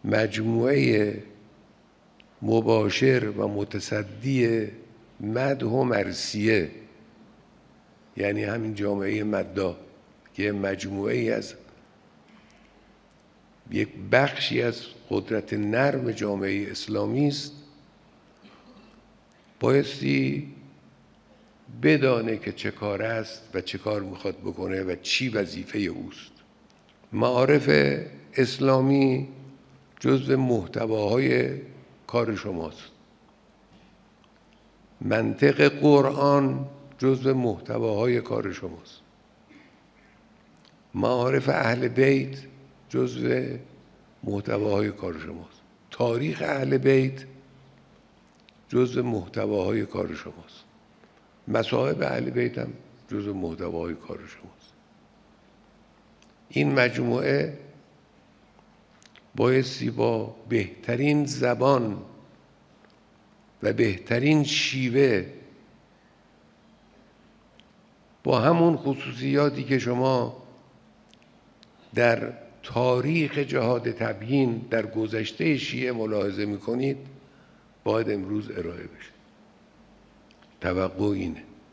مجموعه مباشر و متصدی مدح و مرثیه، یعنی همین جامعه مداح که مجموعه ای از یک بخشی از قدرت نرم جامعه اسلامی است، بایستی بدانه که چه کار است و چه کار میخواد بکنه و چی وظیفه اوست. معارف اسلامی جزو محتواهای کار شماست. منطق قرآن جزو محتواهای کار شماست. معارف اهل بیت جزو محتواهای کار شماست. تاریخ اهل بیت جزو محتواهای کار شماست. مصائب اهل بیت هم جزو محتواهای کار شماست. این مجموعه بایستی با بهترین زبان و بهترین شیوه با همون خصوصیاتی که شما در تاریخ جهاد تبیین در گذشته شیعه ملاحظه می‌کنید باید امروز ارائه بشه. توقع اینه.